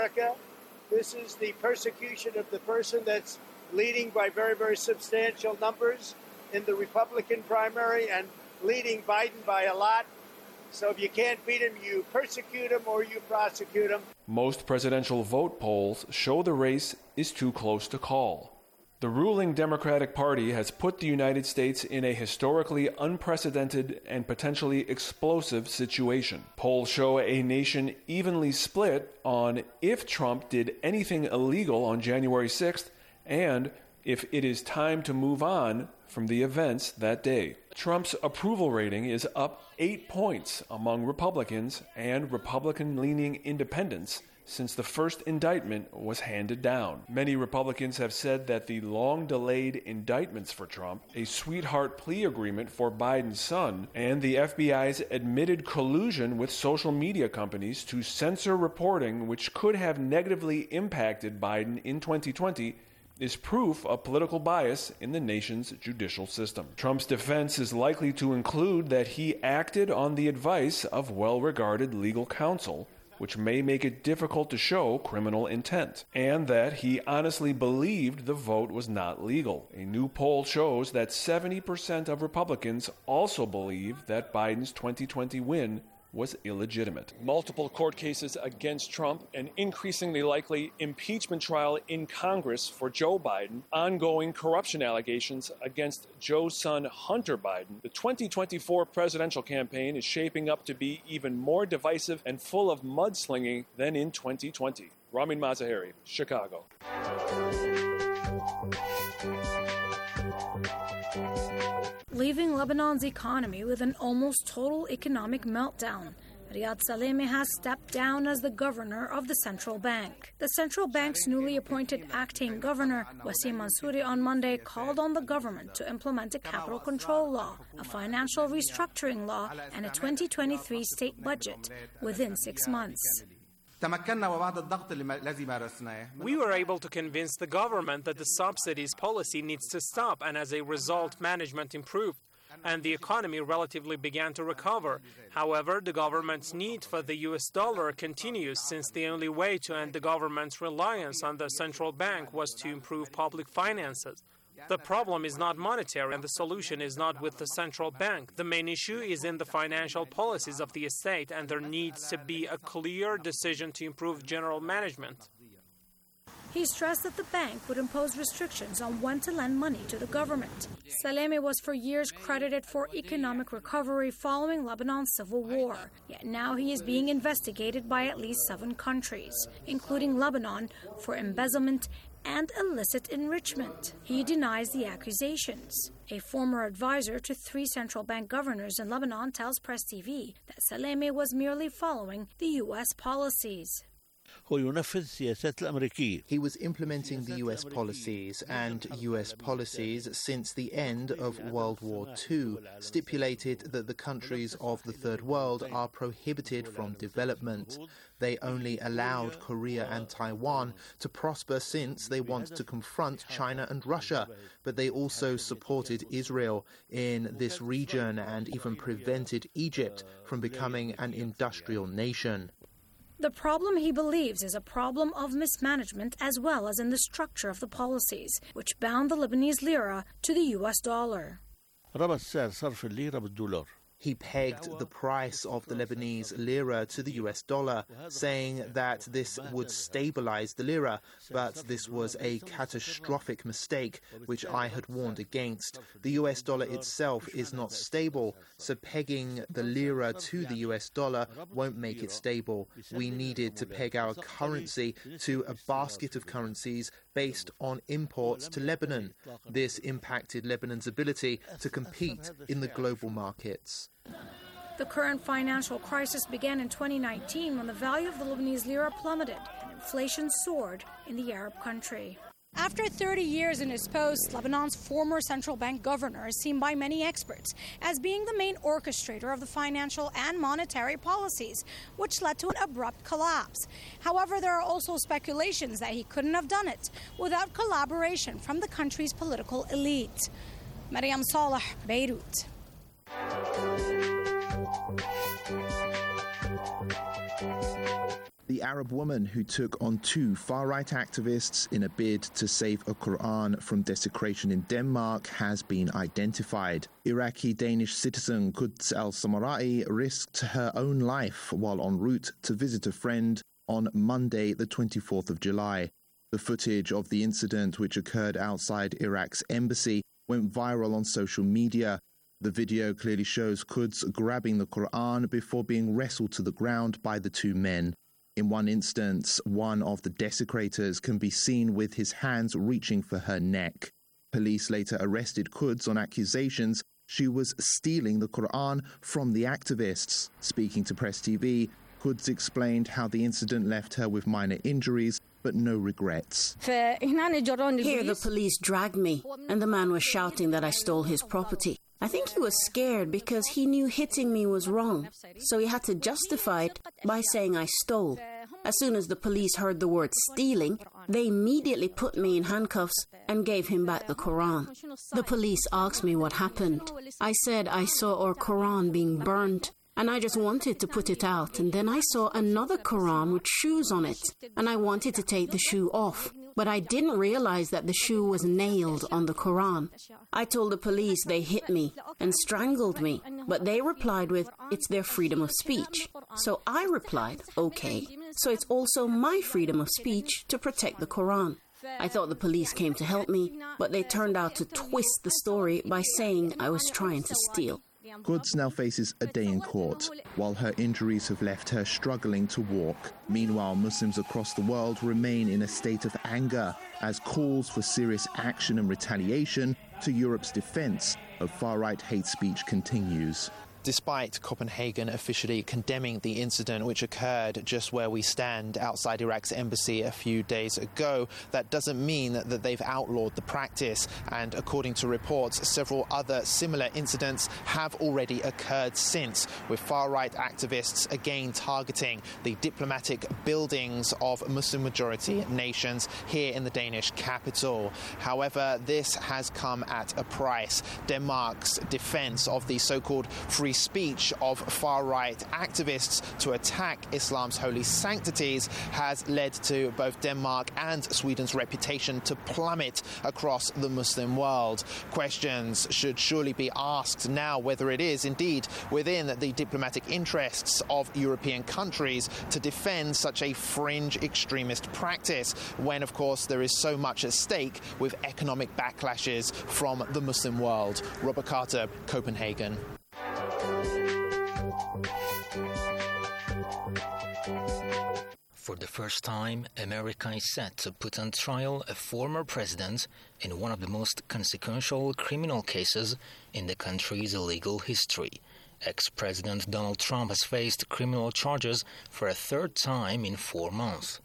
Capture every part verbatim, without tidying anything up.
America. This is the persecution of the person that's leading by very, very substantial numbers in the Republican primary and leading Biden by a lot. So if you can't beat him, you persecute him or you prosecute him. Most presidential vote polls show the race is too close to call. The ruling Democratic Party has put the United States in a historically unprecedented and potentially explosive situation. Polls show a nation evenly split on if Trump did anything illegal on January sixth and if it is time to move on from the events that day. Trump's approval rating is up eight points among Republicans and Republican-leaning independents since the first indictment was handed down. Many Republicans have said that the long-delayed indictments for Trump, a sweetheart plea agreement for Biden's son, and the F B I's admitted collusion with social media companies to censor reporting which could have negatively impacted Biden in twenty twenty is proof of political bias in the nation's judicial system. Trump's defense is likely to include that he acted on the advice of well-regarded legal counsel, which may make it difficult to show criminal intent, and that he honestly believed the vote was not legal. A new poll shows that seventy percent of Republicans also believe that Biden's twenty twenty win was illegitimate. Multiple court cases against Trump, an increasingly likely impeachment trial in Congress for Joe Biden, ongoing corruption allegations against Joe's son Hunter Biden. The twenty twenty-four presidential campaign is shaping up to be even more divisive and full of mudslinging than in twenty twenty. Ramin Mazaheri, Chicago. Leaving Lebanon's economy with an almost total economic meltdown, Riyad Salameh has stepped down as the governor of the central bank. The central bank's newly appointed acting governor, Wasim Mansouri, on Monday called on the government to implement a capital control law, a financial restructuring law, and a twenty twenty-three state budget within six months. We were able to convince the government that the subsidies policy needs to stop, and as a result, management improved, and the economy relatively began to recover. However, the government's need for the U S dollar continues, since the only way to end the government's reliance on the central bank was to improve public finances. The problem is not monetary, and the solution is not with the central bank. The main issue is in the financial policies of the state, and there needs to be a clear decision to improve general management. He stressed that the bank would impose restrictions on when to lend money to the government. Salameh was for years credited for economic recovery following Lebanon's civil war. Yet now he is being investigated by at least seven countries, including Lebanon, for embezzlement and illicit enrichment. He denies the accusations. A former advisor to three central bank governors in Lebanon tells Press T V that Salameh was merely following the U S policies. He was implementing the U S policies, and U S policies since the end of World War Two stipulated that the countries of the Third World are prohibited from development. They only allowed Korea and Taiwan to prosper since they want to confront China and Russia, but they also supported Israel in this region and even prevented Egypt from becoming an industrial nation. The problem, he believes, is a problem of mismanagement as well as in the structure of the policies, which bound the Lebanese lira to the U S dollar. He pegged the price of the Lebanese lira to the U S dollar, saying that this would stabilize the lira, but this was a catastrophic mistake, which I had warned against. The U S dollar itself is not stable, so pegging the lira to the U S dollar won't make it stable. We needed to peg our currency to a basket of currencies based on imports to Lebanon. This impacted Lebanon's ability to compete in the global markets. The current financial crisis began in twenty nineteen when the value of the Lebanese lira plummeted and inflation soared in the Arab country. After thirty years in his post, Lebanon's former central bank governor is seen by many experts as being the main orchestrator of the financial and monetary policies, which led to an abrupt collapse. However, there are also speculations that he couldn't have done it without collaboration from the country's political elite. Mariam Saleh, Beirut. The The Arab woman who took on two far-right activists in a bid to save a Quran from desecration in Denmark has been identified. Iraqi-Danish citizen Quds al-Samarai risked her own life while en route to visit a friend on Monday, the twenty-fourth of July. The footage of the incident, which occurred outside Iraq's embassy, went viral on social media. The video clearly shows Quds grabbing the Quran before being wrestled to the ground by the two men. In one instance, one of the desecrators can be seen with his hands reaching for her neck. Police later arrested Quds on accusations she was stealing the Quran from the activists. Speaking to Press T V, Quds explained how the incident left her with minor injuries but no regrets. Here the police dragged me and the man was shouting that I stole his property. I think he was scared because he knew hitting me was wrong, so he had to justify it by saying I stole. As soon as the police heard the word stealing, they immediately put me in handcuffs and gave him back the Quran. The police asked me what happened. I said I saw our Quran being burnt, and I just wanted to put it out, and then I saw another Quran with shoes on it, and I wanted to take the shoe off. But I didn't realize that the shoe was nailed on the Quran. I told the police they hit me and strangled me, but they replied with, it's their freedom of speech. So I replied, okay, so it's also my freedom of speech to protect the Quran. I thought the police came to help me, but they turned out to twist the story by saying I was trying to steal. Quds now faces a day in court, while her injuries have left her struggling to walk. Meanwhile, Muslims across the world remain in a state of anger as calls for serious action and retaliation to Europe's defense of far-right hate speech continues. Despite Copenhagen officially condemning the incident which occurred just where we stand outside Iraq's embassy a few days ago, that doesn't mean that they've outlawed the practice. And according to reports, several other similar incidents have already occurred since, with far-right activists again targeting the diplomatic buildings of Muslim-majority nations here in the Danish capital. However, this has come at a price. Denmark's defense of the so-called free speech of far-right activists to attack Islam's holy sanctities has led to both Denmark and Sweden's reputation to plummet across the Muslim world. Questions should surely be asked now whether it is indeed within the diplomatic interests of European countries to defend such a fringe extremist practice when, of course, there is so much at stake with economic backlashes from the Muslim world. Robert Carter, Copenhagen. For the first time, America is set to put on trial a former president in one of the most consequential criminal cases in the country's legal history. Ex-President Donald Trump has faced criminal charges for a third time in four months.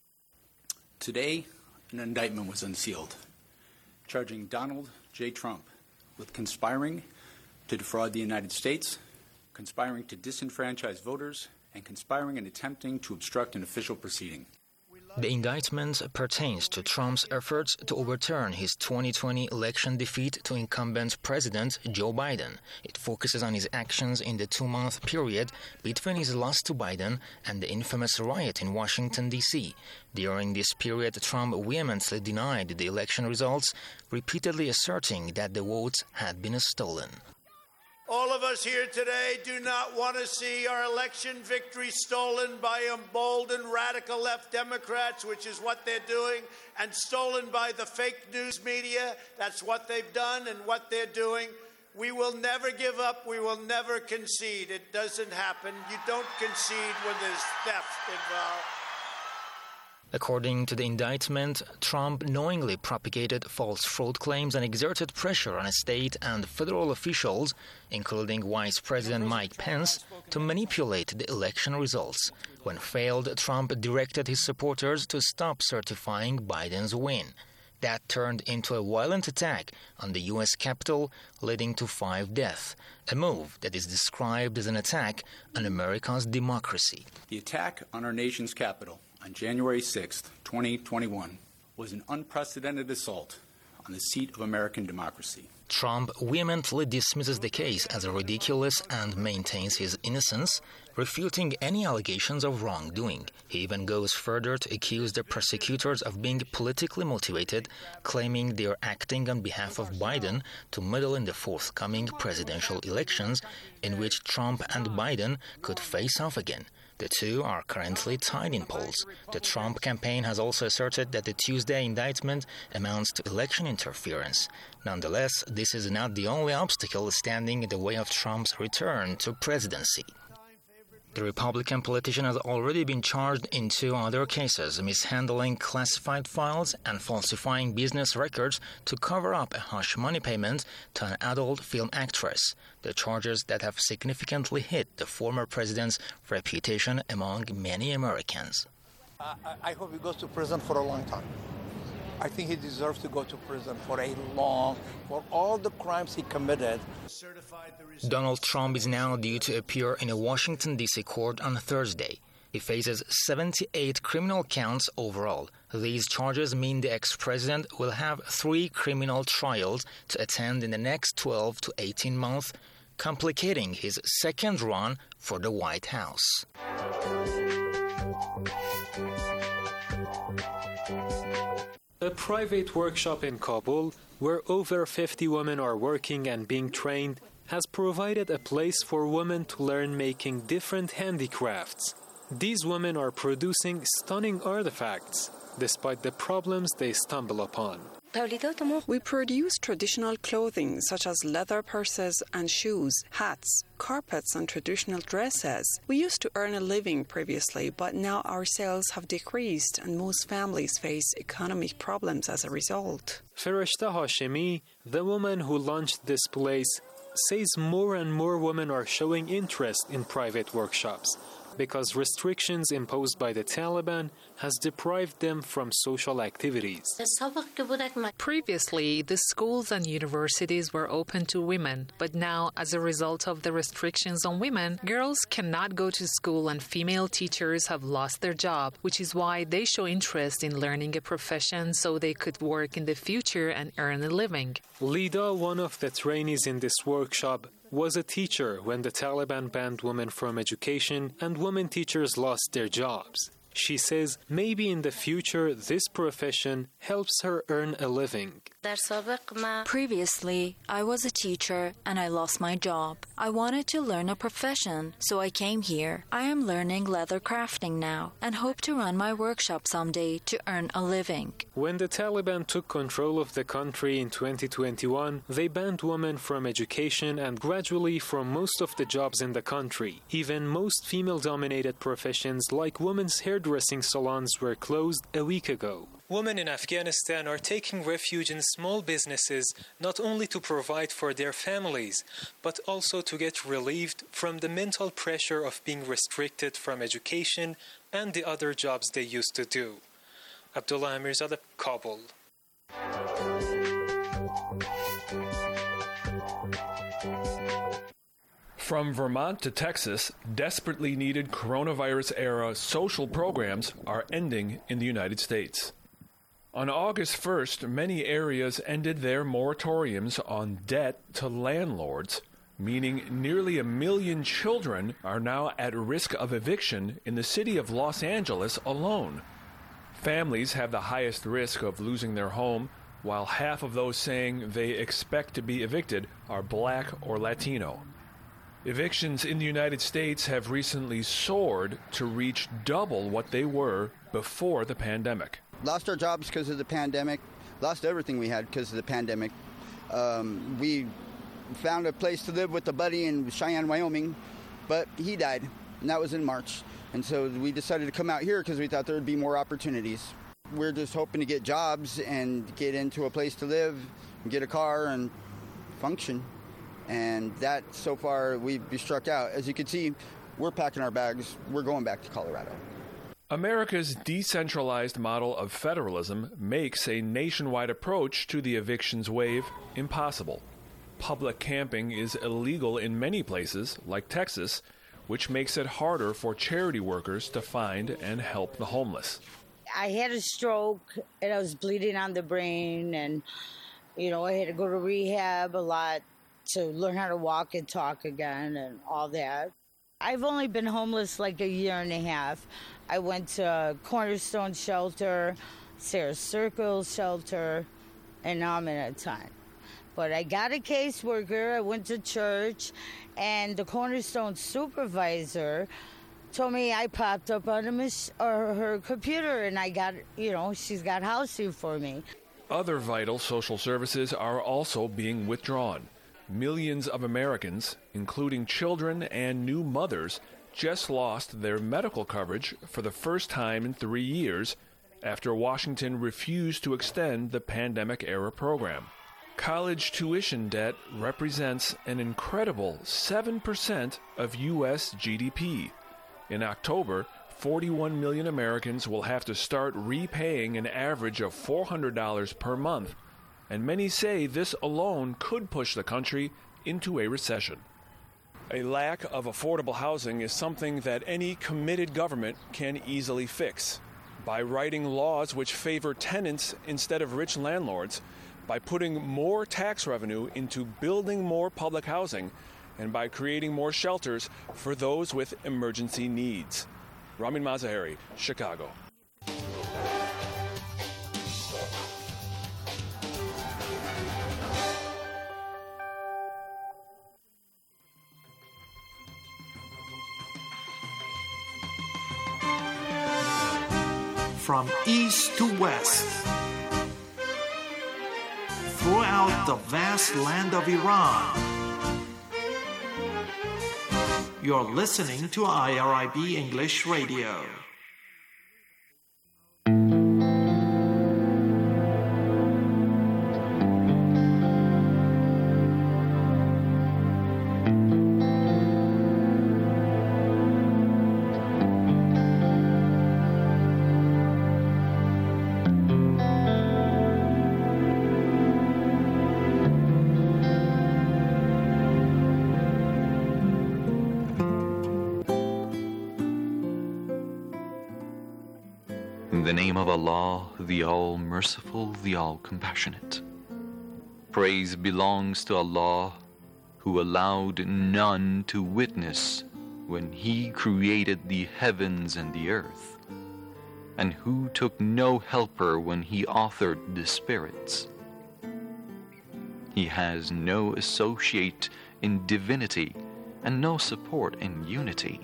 Today, an indictment was unsealed, charging Donald J. Trump with conspiring to defraud the United States, conspiring to disenfranchise voters, and conspiring and attempting to obstruct an official proceeding. The indictment pertains to Trump's efforts to overturn his twenty twenty election defeat to incumbent President Joe Biden. It focuses on his actions in the two-month period between his loss to Biden and the infamous riot in Washington, D C During this period, Trump vehemently denied the election results, repeatedly asserting that the votes had been stolen. All of us here today do not want to see our election victory stolen by emboldened radical left Democrats, which is what they're doing, and stolen by the fake news media. That's what they've done and what they're doing. We will never give up. We will never concede. It doesn't happen. You don't concede when there's theft involved. According to the indictment, Trump knowingly propagated false fraud claims and exerted pressure on state and federal officials, including Vice President Mike Pence, to manipulate the election results. When failed, Trump directed his supporters to stop certifying Biden's win. That turned into a violent attack on the U S Capitol, leading to five deaths, a move that is described as an attack on America's democracy. The attack on our nation's capital on January sixth, twenty twenty-one, was an unprecedented assault on the seat of American democracy. Trump vehemently dismisses the case as ridiculous and maintains his innocence. refuting any allegations of wrongdoing. He even goes further to accuse the prosecutors of being politically motivated, claiming they are acting on behalf of Biden to meddle in the forthcoming presidential elections, in which Trump and Biden could face off again. The two are currently tied in polls. The Trump campaign has also asserted that the Tuesday indictment amounts to election interference. Nonetheless, this is not the only obstacle standing in the way of Trump's return to presidency. The Republican politician has already been charged in two other cases, mishandling classified files and falsifying business records to cover up a hush money payment to an adult film actress. The charges that have significantly hit the former president's reputation among many Americans. Uh, I hope he goes to prison for a long time. I think he deserves to go to prison for a long, for all the crimes he committed. Donald Trump is now due to appear in a Washington, D C court on Thursday. He faces seventy-eight criminal counts overall. These charges mean the ex-president will have three criminal trials to attend in the next twelve to eighteen months, complicating his second run for the White House. A private workshop in Kabul, where over fifty women are working and being trained, has provided a place for women to learn making different handicrafts. These women are producing stunning artifacts, despite the problems they stumble upon. We produce traditional clothing such as leather purses and shoes, hats, carpets and traditional dresses. We used to earn a living previously, but now our sales have decreased and most families face economic problems as a result. Fereshta Hashemi, the woman who launched this place, says more and more women are showing interest in private workshops because restrictions imposed by the Taliban has deprived them from social activities. Previously, the schools and universities were open to women, but now, as a result of the restrictions on women, girls cannot go to school and female teachers have lost their job, which is why they show interest in learning a profession so they could work in the future and earn a living. Lida, one of the trainees in this workshop, was a teacher when the Taliban banned women from education and women teachers lost their jobs. She says maybe in the future this profession helps her earn a living. Previously, I was a teacher and I lost my job. I wanted to learn a profession, so I came here. I am learning leather crafting now and hope to run my workshop someday to earn a living. When the Taliban took control of the country in twenty twenty-one, they banned women from education and gradually from most of the jobs in the country. Even most female-dominated professions like women's hairdressing salons were closed a week ago. Women in Afghanistan are taking refuge in small businesses not only to provide for their families, but also to get relieved from the mental pressure of being restricted from education and the other jobs they used to do. Abdullah Amirzadeh, Kabul. From Vermont to Texas, desperately needed coronavirus-era social programs are ending in the United States. On August first, many areas ended their moratoriums on debt to landlords, meaning nearly a million children are now at risk of eviction in the city of Los Angeles alone. Families have the highest risk of losing their home, while half of those saying they expect to be evicted are Black or Latino. Evictions in the United States have recently soared to reach double what they were before the pandemic. Lost our jobs because of the pandemic, lost everything we had because of the pandemic. Um, we found a place to live with a buddy in Cheyenne, Wyoming, but he died, and that was in March. And so we decided to come out here because we thought there would be more opportunities. We're just hoping to get jobs and get into a place to live, and get a car and function. And that, so far, we've struck out. As you can see, we're packing our bags. We're going back to Colorado. America's decentralized model of federalism makes a nationwide approach to the evictions wave impossible. Public camping is illegal in many places, like Texas, which makes it harder for charity workers to find and help the homeless. I had a stroke, and I was bleeding on the brain, and, you know, I had to go to rehab a lot to learn how to walk and talk again and all that. I've only been homeless like a year and a half. I went to Cornerstone Shelter, Sarah Circle Shelter, and now I'm in a tent. But I got a caseworker, I went to church, and the Cornerstone supervisor told me I popped up on a mis- or her computer, and I got, you know, she's got housing for me. Other vital social services are also being withdrawn. Millions of Americans, including children and new mothers, just lost their medical coverage for the first time in three years after Washington refused to extend the pandemic-era program. College tuition debt represents an incredible seven percent of U S G D P. In October, forty-one million Americans will have to start repaying an average of four hundred dollars per month, and many say this alone could push the country into a recession. A lack of affordable housing is something that any committed government can easily fix. By writing laws which favor tenants instead of rich landlords, by putting more tax revenue into building more public housing, and by creating more shelters for those with emergency needs. Ramin Mazaheri, Chicago. From east to west, throughout the vast land of Iran, you're listening to I R I B English Radio. In the name of Allah, the All-Merciful, the All-Compassionate. Praise belongs to Allah, who allowed none to witness when He created the heavens and the earth, and who took no helper when He authored the spirits. He has no associate in divinity and no support in unity.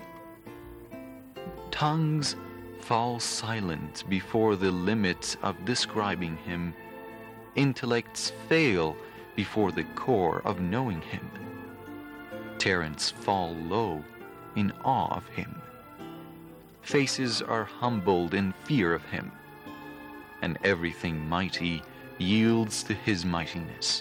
Tongues fall silent before the limit of describing Him. Intellects fail before the core of knowing Him. Parents fall low in awe of Him. Faces are humbled in fear of Him, and everything mighty yields to His mightiness.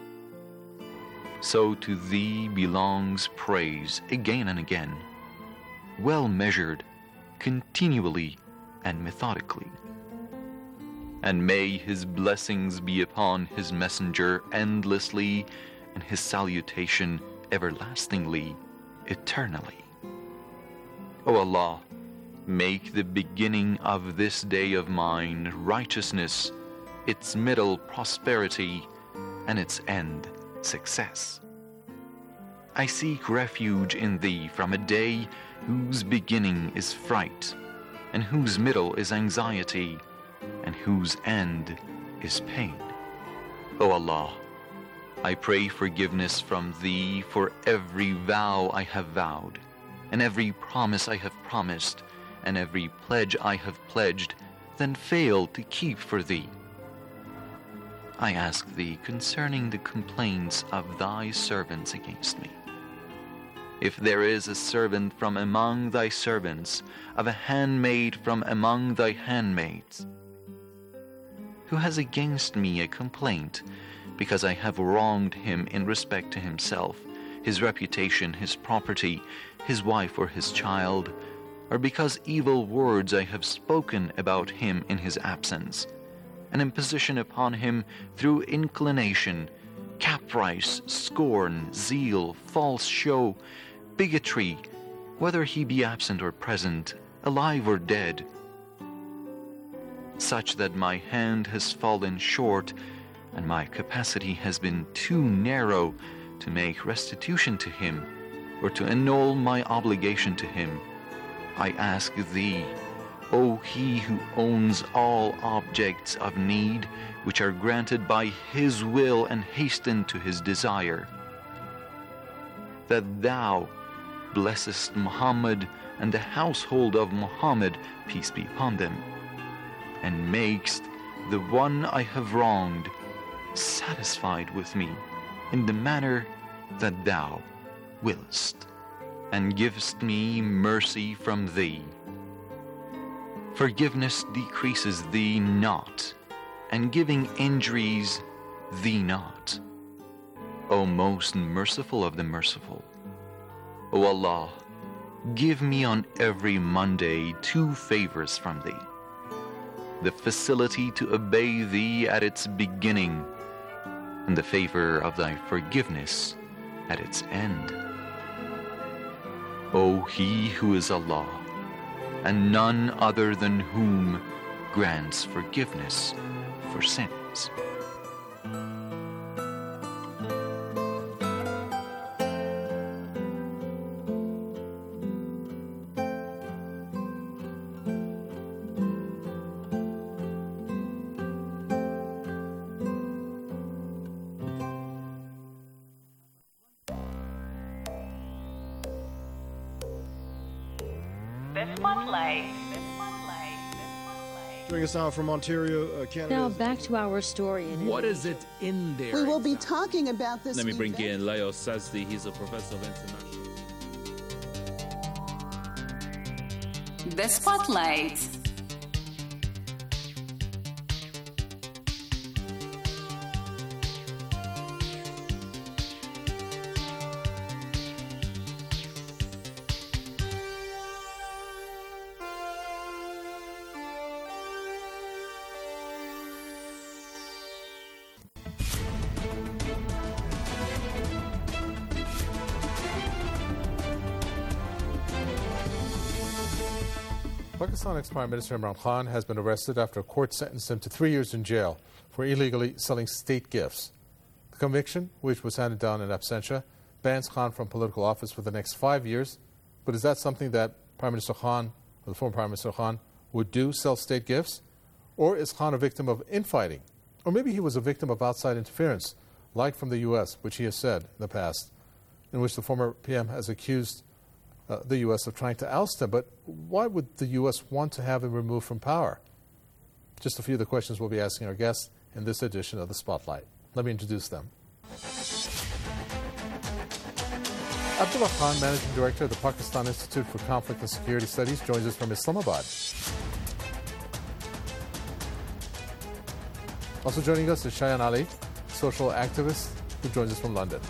So to Thee belongs praise again and again, well measured, continually and methodically. And may His blessings be upon His messenger endlessly, and His salutation everlastingly, eternally. O Allah, make the beginning of this day of mine righteousness, its middle prosperity, and its end success. I seek refuge in Thee from a day whose beginning is fright, and whose middle is anxiety, and whose end is pain. O Allah, I pray forgiveness from Thee for every vow I have vowed, and every promise I have promised, and every pledge I have pledged, then failed to keep for Thee. I ask Thee concerning the complaints of Thy servants against me. If there is a servant from among Thy servants, of a handmaid from among Thy handmaids, who has against me a complaint, because I have wronged him in respect to himself, his reputation, his property, his wife or his child, or because evil words I have spoken about him in his absence, an imposition upon him through inclination, caprice, scorn, zeal, false show, bigotry, whether he be absent or present, alive or dead, such that my hand has fallen short and my capacity has been too narrow to make restitution to him, or to annul my obligation to him, I ask thee, O he who owns all objects of need, which are granted by his will and hasten to his desire, that thou blessest Muhammad and the household of Muhammad, peace be upon them, and makest the one I have wronged satisfied with me in the manner that thou willest, and givest me mercy from thee. Forgiveness decreases thee not, and giving injuries thee not. O most merciful of the merciful, O Allah, give me on every Monday two favors from thee: the facility to obey thee at its beginning, and the favor of thy forgiveness at its end. O he who is Allah, and none other than whom grants forgiveness for sins. Joining us now from Ontario, uh, Canada. Now back to our story. In what is it in there? We will be talking about this. Let me bring event. in Leo Sazdi. He's a professor of international. The Spotlight. Pakistan ex-Prime Minister Imran Khan has been arrested after a court sentenced him to three years in jail for illegally selling state gifts. The conviction, which was handed down in absentia, bans Khan from political office for the next five years. But is that something that Prime Minister Khan, or the former Prime Minister Khan, would do, sell state gifts? Or is Khan a victim of infighting? Or maybe he was a victim of outside interference, like from the U S, which he has said in the past, in which the former P M has accused Uh, the U S of trying to oust him. But why would the U S want to have him removed from power? Just a few of the questions we'll be asking our guests in this edition of The Spotlight. Let me introduce them. Abdullah Khan, Managing Director of the Pakistan Institute for Conflict and Security Studies, joins us from Islamabad. Also joining us is Shayan Ali, social activist, who joins us from London.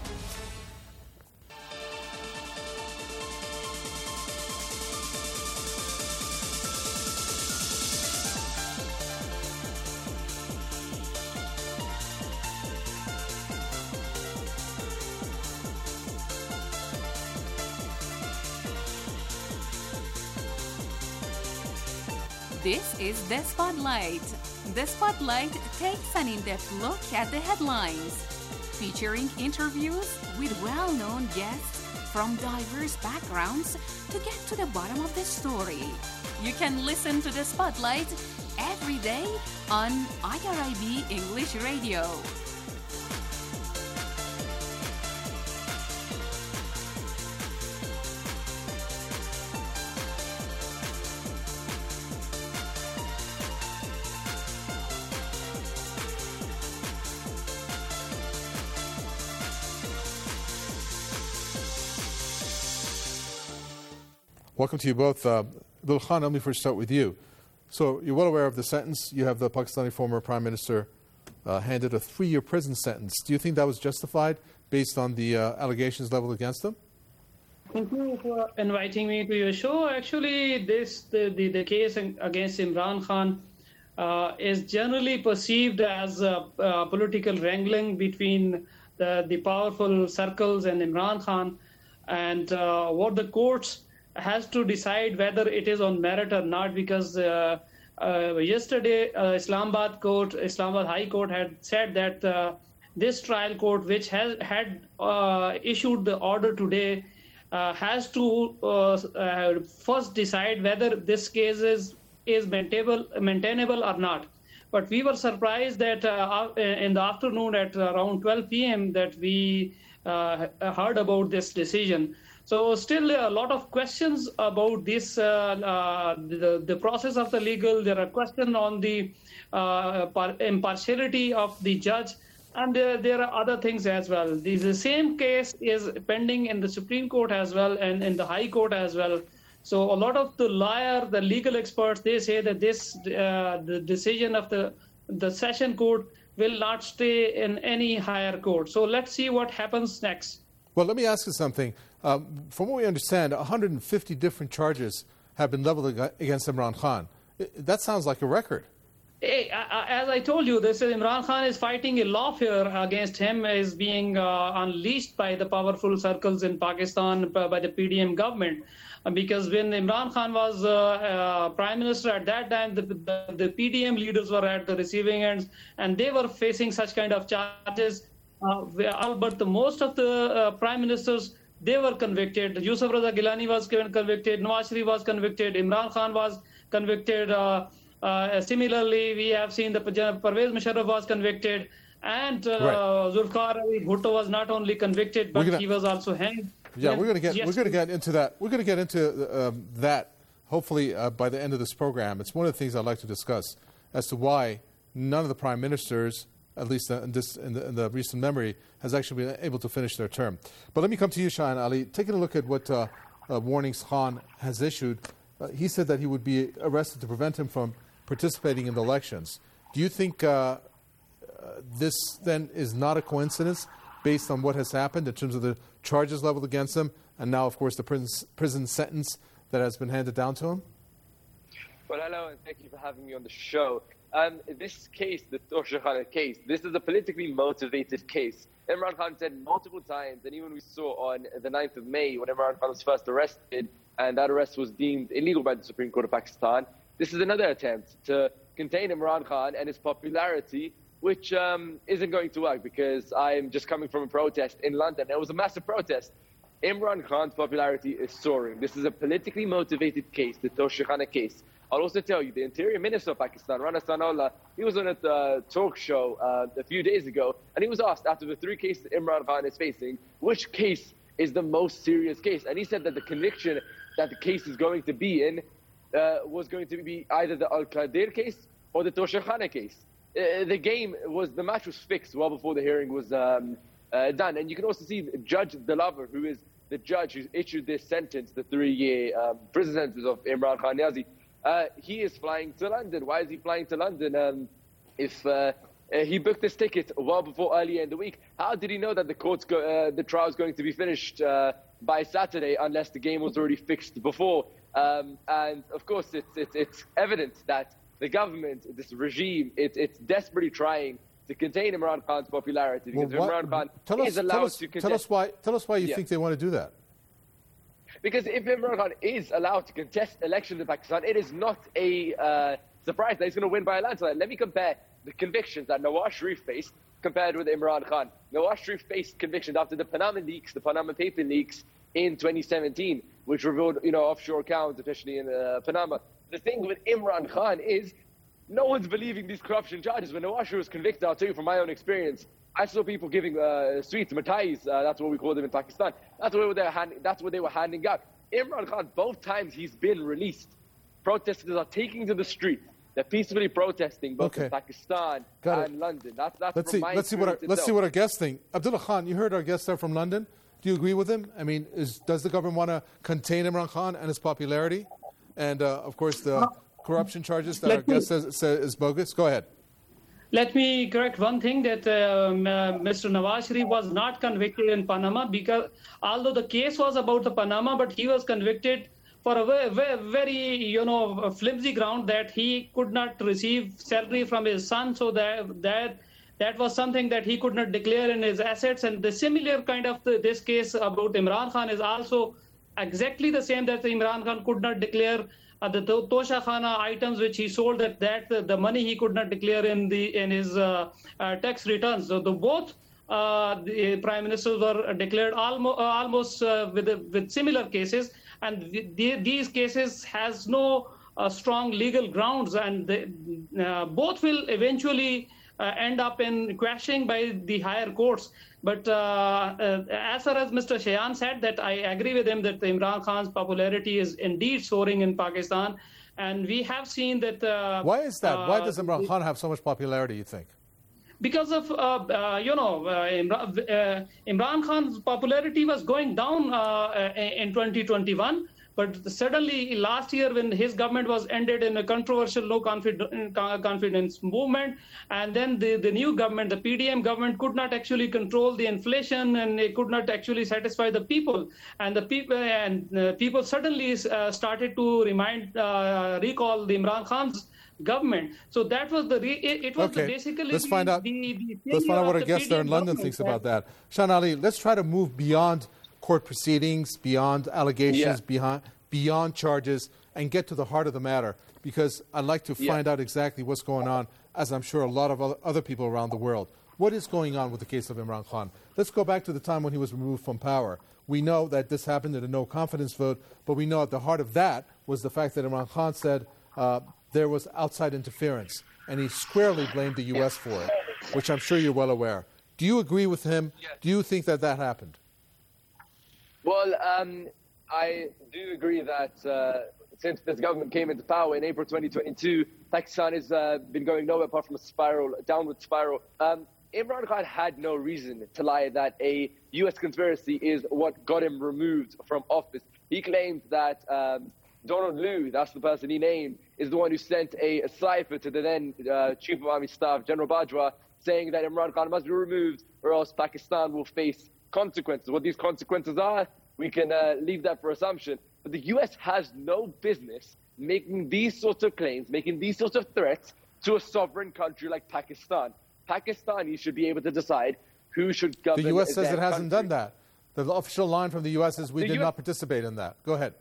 This is The Spotlight. The Spotlight takes an in-depth look at the headlines, featuring interviews with well-known guests from diverse backgrounds to get to the bottom of the story. You can listen to The Spotlight every day on I R I B English Radio. Welcome to you both. Uh, Abdul Khan, let me first start with you. So you're well aware of the sentence. You have the Pakistani former Prime Minister uh, handed a three-year prison sentence. Do you think that was justified based on the uh, allegations leveled against him? Thank you for inviting me to your show. Actually, this the, the, the case against Imran Khan uh, is generally perceived as a, a political wrangling between the, the powerful circles and Imran Khan. And uh, what the courts has to decide whether it is on merit or not, because uh, uh, yesterday uh, Islamabad court, Islamabad High Court had said that uh, this trial court, which has had uh, issued the order today, uh, has to uh, uh, first decide whether this case is, is maintainable, maintainable or not. But we were surprised that uh, in the afternoon at around twelve p m that we uh, heard about this decision. So still a lot of questions about this, uh, uh, the, the process of the legal. There are questions on the uh, impartiality of the judge, and uh, there are other things as well. This, the same case is pending in the Supreme Court as well and in the High Court as well. So a lot of the lawyer, the legal experts, they say that this uh, the decision of the the session court will not stay in any higher court. So let's see what happens next. Well, let me ask you something. Um, from what we understand, one hundred fifty different charges have been leveled against Imran Khan. That sounds like a record. Hey, as I told you, this is Imran Khan is fighting a lawfare against him, is being uh, unleashed by the powerful circles in Pakistan, by the P D M government. Because when Imran Khan was uh, uh, prime minister at that time, the, the, the P D M leaders were at the receiving ends, and they were facing such kind of charges. Uh, but the most of the uh, prime ministers, they were convicted. Yusuf Raza Gilani was convicted. Nawaz Sharif was convicted. Imran Khan was convicted. Uh, uh, similarly, we have seen the Pervez Musharraf was convicted, and uh, right. Zulfikar Ali Bhutto was not only convicted, but gonna, he was also hanged. Yeah, we're going to get yes. we're going to get into that. We're going to get into um, that hopefully uh, by the end of this program. It's one of the things I'd like to discuss as to why none of the prime ministers, at least in, this, in, the, in the recent memory, has actually been able to finish their term. But let me come to you, Shayan Ali. Taking a look at what uh, uh, warnings Khan has issued, uh, he said that he would be arrested to prevent him from participating in the elections. Do you think uh, uh, this then is not a coincidence based on what has happened in terms of the charges leveled against him and now, of course, the prison, prison sentence that has been handed down to him? Well, hello, and thank you for having me on the show. Um, this case, the Tosha Khan case, this is a politically motivated case. Imran Khan said multiple times, and even we saw on the ninth of May when Imran Khan was first arrested, and that arrest was deemed illegal by the Supreme Court of Pakistan. This is another attempt to contain Imran Khan and his popularity, which um, isn't going to work, because I'm just coming from a protest in London. It was a massive protest. Imran Khan's popularity is soaring. This is a politically motivated case, the Tosha Khan case. I'll also tell you, the Interior Minister of Pakistan, Rana Sanaullah, he was on a uh, talk show uh, a few days ago, and he was asked, after the three cases Imran Khan is facing, which case is the most serious case? And he said that the conviction that the case is going to be in uh, was going to be either the Al-Qadir case or the Tosha Khan case. Uh, the game was, the match was fixed well before the hearing was um, uh, done. And you can also see Judge Dalaver, who is the judge who issued this sentence, the three-year um, prison sentence of Imran Khan Niazi. Uh, he is flying to London. Why is he flying to London? Um, if uh, uh, he booked this ticket well before earlier in the week, how did he know that the court's go, uh, the trial is going to be finished uh, by Saturday, unless the game was already fixed before? Um, and of course, it's, it's it's evident that the government, this regime, it, it's desperately trying to contain Imran Khan's popularity, because well, Imran Khan tell is us, allowed tell us, to contest. Tell us why. Tell us why you yeah. think they want to do that. Because if Imran Khan is allowed to contest elections in Pakistan, it is not a uh, surprise that he's going to win by a landslide. Let me compare the convictions that Nawaz Sharif faced compared with Imran Khan. Nawaz Sharif faced convictions after the Panama leaks, the Panama paper leaks in twenty seventeen, which revealed, you know, offshore accounts, especially in uh, Panama. The thing with Imran Khan is no one's believing these corruption charges. When Nawaz Sharif was convicted, I'll tell you from my own experience, I saw people giving uh, sweets, mitais, uh, that's what we call them in Pakistan. That's what, they were hand- that's what they were handing out. Imran Khan, both times he's been released, protesters are taking to the street. They're peacefully protesting both okay. in Pakistan Got and it. London. That's, that's let's from see. my Let's see what our, let's see what our guests think. Abdullah Khan, you heard our guest there from London. Do you agree with him? I mean, is, does the government want to contain Imran Khan and his popularity? And, uh, of course, the corruption charges that Let our me, guest says, says is bogus? Go ahead. Let me correct one thing, that um, uh, Mister Nawaz Sharif was not convicted in Panama, because although the case was about the Panama, but he was convicted for a very, very, very you know, flimsy ground that he could not receive salary from his son, so that that that was something that he could not declare in his assets. And the similar kind of the, this case about Imran Khan is also exactly the same, that Imran Khan could not declare Uh, the Tosha Khana items which he sold, that that uh, the money he could not declare in the in his uh, uh, tax returns. So the both uh, the prime ministers were declared almost, uh, almost uh, with, with similar cases. And the, the, these cases has no uh, strong legal grounds, and they, uh, both will eventually uh, end up in questioning by the higher courts. But uh, uh, as far as Mister Shayan said, that I agree with him that Imran Khan's popularity is indeed soaring in Pakistan. And we have seen that... Uh, Why is that? Uh, Why does Imran Khan have so much popularity, you think? Because of, uh, uh, you know, uh, Imran, uh, Imran Khan's popularity was going down uh, in twenty twenty-one. But suddenly last year, when his government was ended in a controversial low confidence movement, and then the, the new government, the P D M government, could not actually control the inflation, and it could not actually satisfy the people. And the people and uh, people suddenly uh, started to remind, uh, recall the Imran Khan's government. So that was the re it, it was okay. the basically let's find out. The, the let's find out what our the guest there in London thinks about that. Shan Ali, let's try to move beyond court proceedings, beyond allegations, yeah. beyond beyond charges, and get to the heart of the matter, because I'd like to find yeah. out exactly what's going on, as I'm sure a lot of other people around the world. What is going on with the case of Imran Khan? Let's go back to the time when he was removed from power. We know that this happened in a no-confidence vote, but we know at the heart of that was the fact that Imran Khan said uh, there was outside interference, and he squarely blamed the U S for it, which I'm sure you're well aware. Do you agree with him? Yeah. Do you think that that happened? Well, um, I do agree that uh, since this government came into power in April twenty twenty-two, Pakistan has uh, been going nowhere apart from a spiral, a downward spiral. Um, Imran Khan had no reason to lie that a U S conspiracy is what got him removed from office. He claimed that um, Donald Liu, that's the person he named, is the one who sent a, a cipher to the then uh, Chief of Army Staff, General Bajwa, saying that Imran Khan must be removed or else Pakistan will face consequences. What these consequences are, we can uh, leave that for assumption. But the U S has no business making these sorts of claims, making these sorts of threats to a sovereign country like Pakistan. Pakistanis should be able to decide who should govern. The U S says it hasn't country. done that. The official line from the U S is we the did U S not participate in that. Go ahead.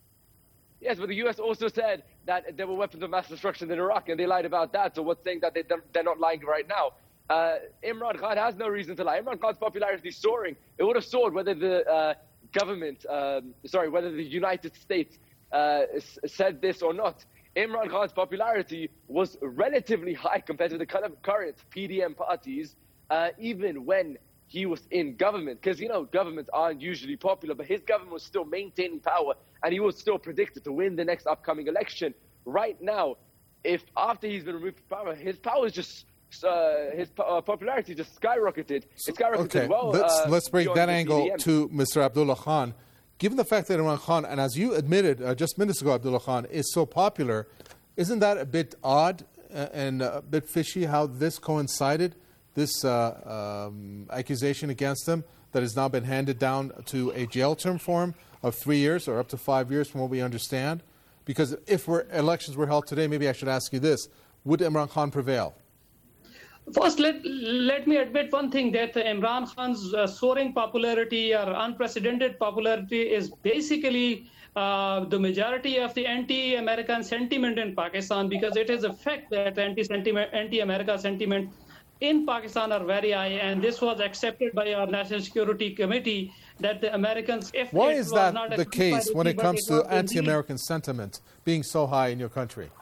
Yes, but the U S also said that there were weapons of mass destruction in Iraq, and they lied about that. So what's saying that they, they're not lying right now? Uh, Imran Khan has no reason to lie. Imran Khan's popularity is soaring. It would have soared whether the uh, government, um, sorry, whether the United States uh, said this or not. Imran Khan's popularity was relatively high compared to the current P D M parties, uh, even when he was in government. Because, you know, governments aren't usually popular, but his government was still maintaining power, and he was still predicted to win the next upcoming election. Right now, if after he's been removed from power, his power is just Uh, his uh, popularity just skyrocketed. It skyrocketed okay, well. let's, uh, let's break that angle P D M. to Mister Abdullah Khan. Given the fact that Imran Khan, and as you admitted uh, just minutes ago, Abdullah Khan, is so popular, isn't that a bit odd uh, and a bit fishy how this coincided, this uh, um, accusation against him that has now been handed down to a jail term for him of three years or up to five years from what we understand? Because if we're, elections were held today, maybe I should ask you this, would Imran Khan prevail? First, let, let me admit one thing, that Imran Khan's uh, soaring popularity or unprecedented popularity is basically uh, the majority of the anti-American sentiment in Pakistan, because it is a fact that anti-America sentiment in Pakistan are very high, and this was accepted by our National Security Committee that the Americans, if Why it is was that not the case when it comes to it anti-American sentiment being so high in your country?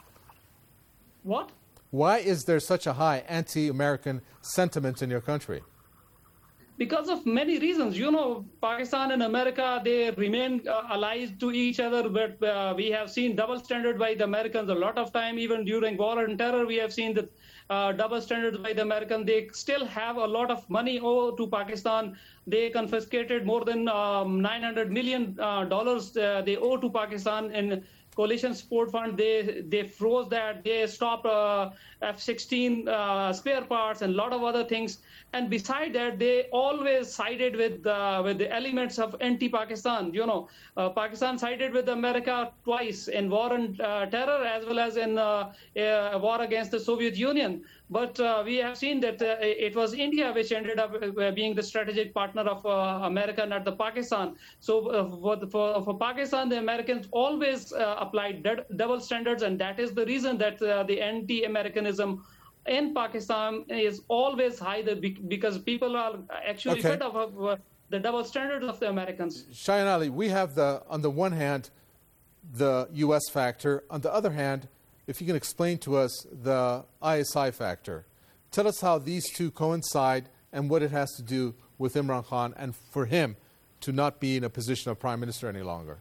What? Why is there such a high anti-American sentiment in your country? Because of many reasons. You know, Pakistan and America, they remain uh, allies to each other, but uh, we have seen double standard by the Americans a lot of time. Even during war and terror, we have seen that uh, double standard by the Americans. They still have a lot of money owed to Pakistan. They confiscated more than um, nine hundred million dollars uh, they owe to Pakistan in coalition support fund. They they froze that. They stopped uh, F sixteen uh, spare parts and a lot of other things. And beside that, they always sided with uh, with the elements of anti-Pakistan. You know, uh, Pakistan sided with America twice in war and uh, terror, as well as in uh, a war against the Soviet Union. But uh, we have seen that uh, it was India which ended up uh, being the strategic partner of uh, America, not the Pakistan. So uh, for, the, for, for Pakistan, the Americans always uh, applied double standards, and that is the reason that uh, the anti-Americanism in Pakistan is always high because people are actually okay. fed up of uh, the double standards of the Americans. Shayan Ali, we have the, on the one hand, the U S factor. On the other hand, if you can explain to us the I S I factor. Tell us how these two coincide and what it has to do with Imran Khan and for him to not be in a position of prime minister any longer.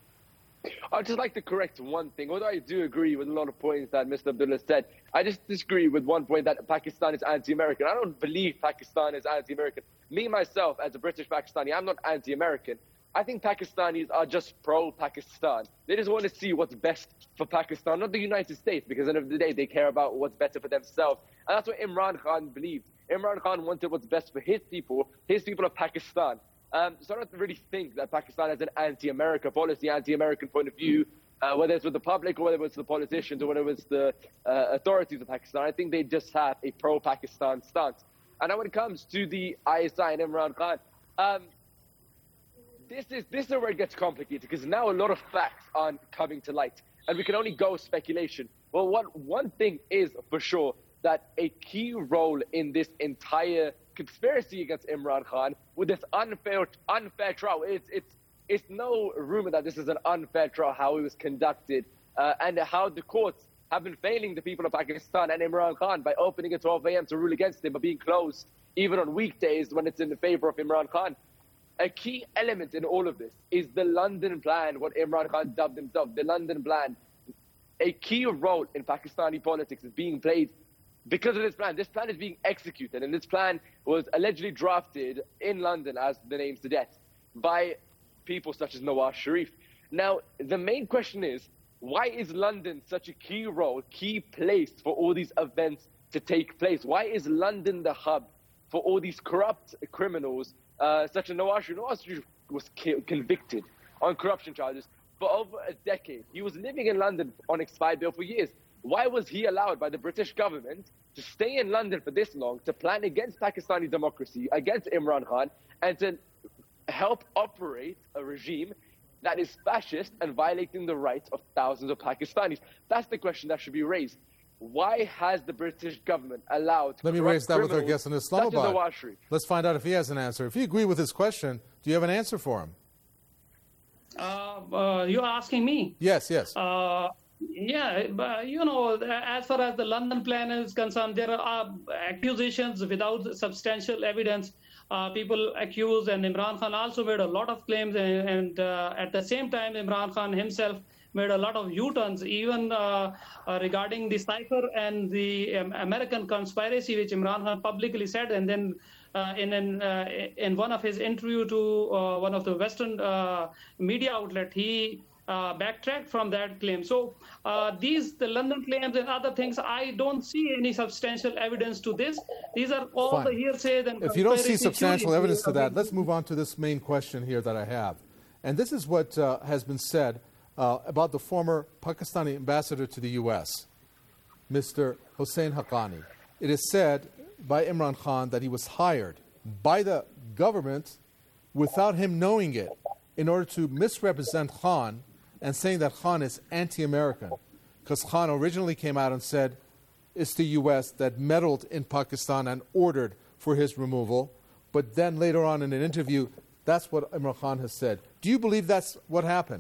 I'd just like to correct one thing. Although I do agree with a lot of points that Mister Abdullah said, I just disagree with one point that Pakistan is anti-American. I don't believe Pakistan is anti-American. Me, myself, as a British Pakistani, I'm not anti-American. I think Pakistanis are just pro-Pakistan. They just want to see what's best for Pakistan, not the United States, because at the end of the day, they care about what's better for themselves. And that's what Imran Khan believed. Imran Khan wanted what's best for his people, his people of Pakistan. Um, so I don't really think that Pakistan has an anti-America policy, anti-American point of view, uh, whether it's with the public or whether it's the politicians or whether it's the uh, authorities of Pakistan. I think they just have a pro-Pakistan stance. And now when it comes to the I S I and Imran Khan, um, this is this is where it gets complicated, because now a lot of facts aren't coming to light, and we can only go speculation. Well, one one thing is for sure that a key role in this entire conspiracy against Imran Khan with this unfair unfair trial, it's it's it's no rumor that this is an unfair trial, how it was conducted, uh, and how the courts have been failing the people of Pakistan and Imran Khan by opening at twelve a m to rule against him, but being closed even on weekdays when it's in the favor of Imran Khan. A key element in all of this is the London plan, what Imran Khan dubbed himself, the London plan. A key role in Pakistani politics is being played because of this plan. This plan is being executed, and this plan was allegedly drafted in London, as the name suggests, by people such as Nawaz Sharif. Now, the main question is, why is London such a key role, key place for all these events to take place? Why is London the hub for all these corrupt criminals, uh, such as Nawaz Sharif? Nawaz Sharif was ki- convicted on corruption charges for over a decade. He was living in London on expired bail for years. Why was he allowed by the British government to stay in London for this long, to plan against Pakistani democracy, against Imran Khan, and to help operate a regime that is fascist and violating the rights of thousands of Pakistanis? That's the question that should be raised. Why has the British government allowed... Let me raise that with our guest in Islamabad. Let's find out if he has an answer. If you agree with his question, do you have an answer for him? Uh, uh, you're asking me? Yes, yes. Uh, yeah, but, you know, as far as the London plan is concerned, there are accusations without substantial evidence. Uh, people accused, and Imran Khan also made a lot of claims, and, and uh, at the same time, Imran Khan himself made a lot of U-turns, even uh, uh, regarding the cipher and the um, American conspiracy, which Imran Khan publicly said, and then uh, in in, uh, in one of his interview to uh, one of the Western uh, media outlet, he uh, backtracked from that claim. So uh, these, the London claims and other things, I don't see any substantial evidence to this. These are all Fine. the hearsays and If you don't see substantial theories. evidence to that, let's move on to this main question here that I have. And this is what uh, has been said uh, about the former Pakistani ambassador to the U S, Mister Hossein Haqqani. It is said by Imran Khan that he was hired by the government without him knowing it in order to misrepresent Khan and saying that Khan is anti-American, because Khan originally came out and said it's the U S that meddled in Pakistan and ordered for his removal. But then later on in an interview, that's what Imran Khan has said. Do you believe that's what happened?